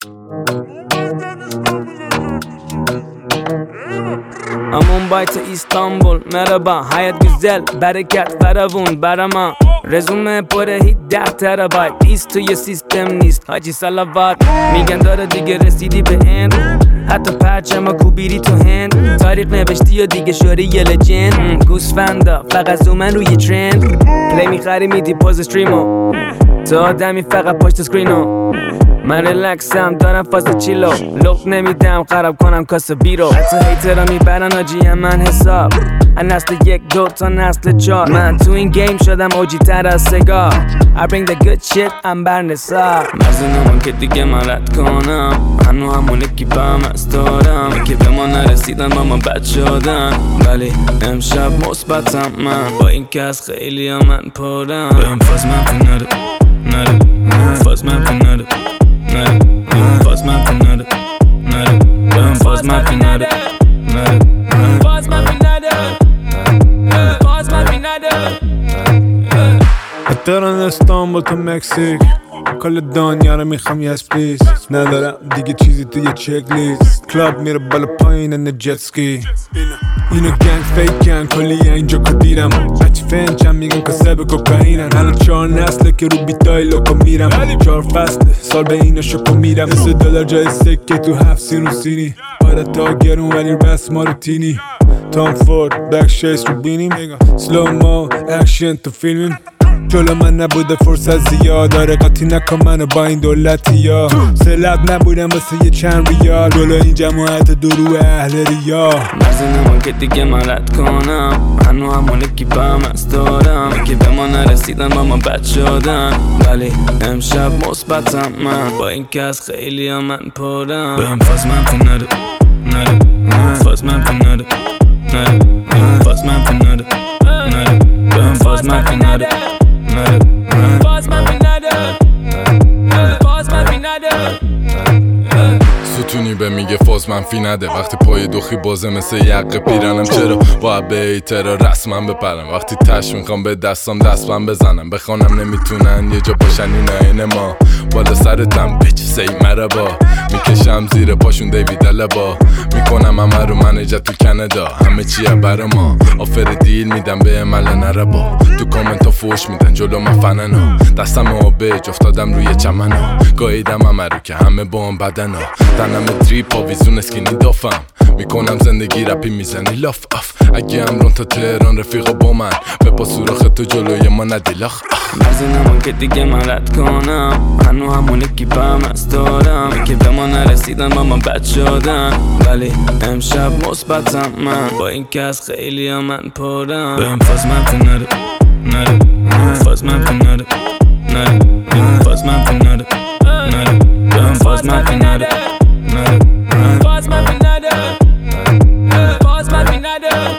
Mumbai to İstanbul merhaba hayat güzel bereket feravun برama رزومه پر 10 ترابایت بیست توی سیستم نیست حاجی صلوات میگن داره دیگه رسیدی به هند حتی پرچم کوبیری تو هند تاریخ نوشتی و دیگه شوری یه لجند گوسفندا فقط زومن روی ترند پلی میخری میدی پوز استریمو تو آدمی فقط پشت سکرینو من ریلکسم دارم فاز چیلو لق نمیدم خراب کنم کاسه بیرو حتی هیترها میبرن آجی من حساب از نسل 1 2 تا نسل 4 من تو این گیم شدم اوجی تر از سگار I bring the good shit I'm برنسار مرزی نمان که دیگه من رد کنم هنو همون اکیپم از دارم که به ما نرسیدن با ما بد شدن ولی امشب مثبتم من با این که از خیلی ها من پرم بهم فاز منفی نده فاز منفی نده فاز منفی نده بهم فاز منفی نده فاز منفی نده فاز منفی نده تهران استانبول تا مکزیک کل دنیا رو میخوام یه اسپلیس ندارم دیگه چیزی تو یه چک لیست کلاب میره بالا پایین ان جت سکی اینو گنگ فیکن کلی اینجا کدیرم بچه فنچم میگن کسب کوکائینن الان 4 نسله که رو بیتای لوکو میرم 4 فصله سال به اینو شکو میرم مثل دلار جای سکه تو 7 سین و سینی آره تا گرون ولی بس ما روتینی تام فورد بک شیس رو بینیم سلو مو اکشن تو فیلمیم جلو من نبوده فرصت زیاد داره قاطی نکن منو با این دولتی ها سلب نبودم واسه یه چند ریال جلو این جماعت درو اهل ریا مرزی نمان که دیگه من رد کنم هنو همون اکیپم از دارم که به ما نرسیدن با ما بد شدن ولی امشب مثبتم من با این که از خیلی ها من پرم بهم فاز منفی نده فاز منفی نده فاز منفی نده بهم فاز منفی نده فاز منفی نده فاز منفی نده ستونی به میگه فاز منفی نده وقتی پای دوخی بازه مثل یقه پیرنم چرا باید به ایترا رسمم بپرم وقتی تش میخوام به دستم دستم بزنم بخوانم نمیتونن یه جا باشن این عین ما بالا سرتم بیچ سی مربا میکشم زیر پاشون دیوید لبا میکنم همه رو منجت تو کانادا همه چیه برا ما آفر دیل میدم به عمل نربا تو کامنت ها فوش میدن جلو من فننا دستم آبج افتادم روی چمنا گاییدم همه رو که همه با هم بدنا تنم دریپ آویزون اسکینی دافم میکنم زندگی رپی میزنی لاف آف اگه امرون تا تهران رفیقا با من به پا سوراخ تو جلوی ما ندیلاخ مرزی نمان که دیگه من رد کنم هنو همون اکیپم از دارم که به ما نرسیدن با ما بد شدن ولی امشب مثبتم من با این که از خیلی ها من پرم بهم فاز منفی نده فاز منفی نده فاز منفی نده بهم فاز منفی نده فاز منفی نده فاز منفی نده